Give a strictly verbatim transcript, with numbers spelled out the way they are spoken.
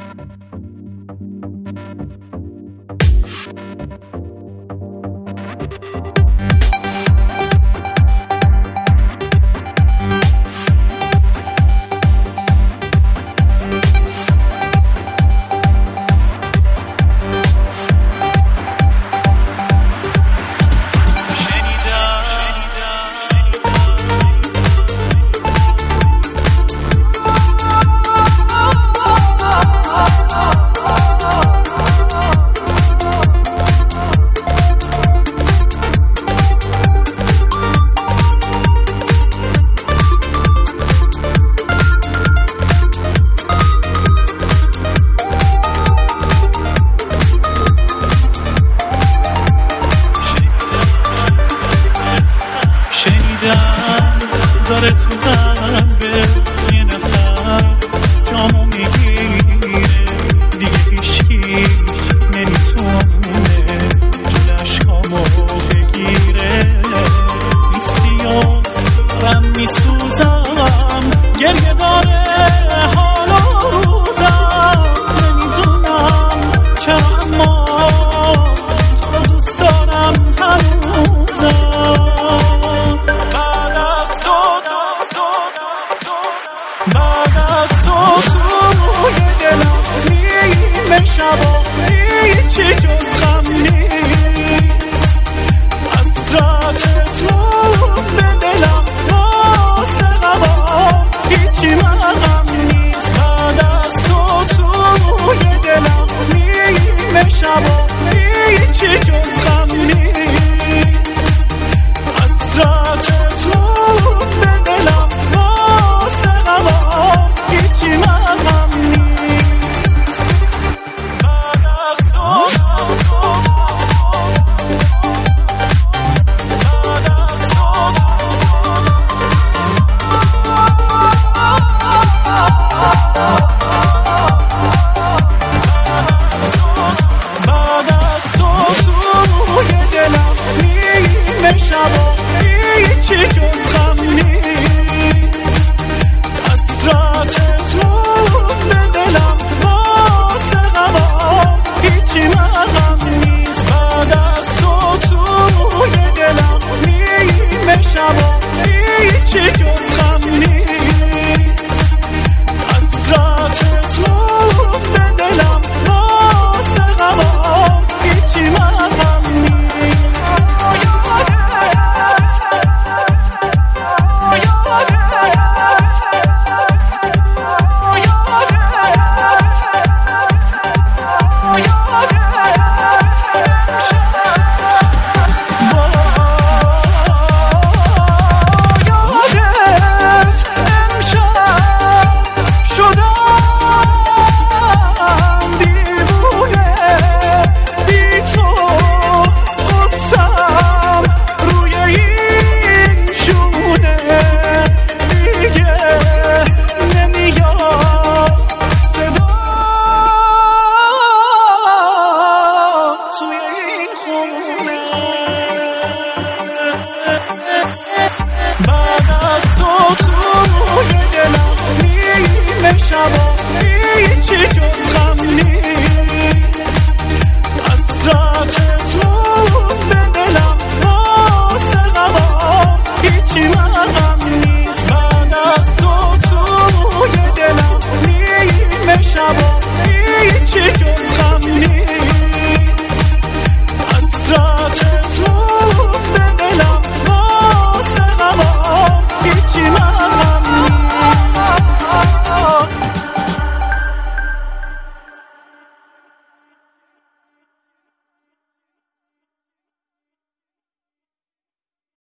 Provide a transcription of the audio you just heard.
داره تو قلبت یه نفر جامو میگیره، دیگه هیچکی نمیتونه جلوش کامو بگیره. نیستی و دارم میسوزم، گریه داره حال و روزم، نمیدونم چرا اما تو رو دوست دارم هنوزم. شبا هیچی جز غم نیست، حسرت تو به دلم واسه غمام هیچی مرهم نیست. بعد از تو توی دلم نیمه شبا هیچی جز غم نیست، حسرت تو به دلم واسه غمام هیچی مرهم نیست. شبا هیچی جز غم نیست، حسرت تو به دلم واسه غمام هیچی مرهم نیست. بعد از تو توی دلم نیمه شبا هیچی جز غم نیست، حسرت تو به دلم واسه غمام هیچی مرهم نیست. بعد از تو توی دلم نیمه شبا هیچی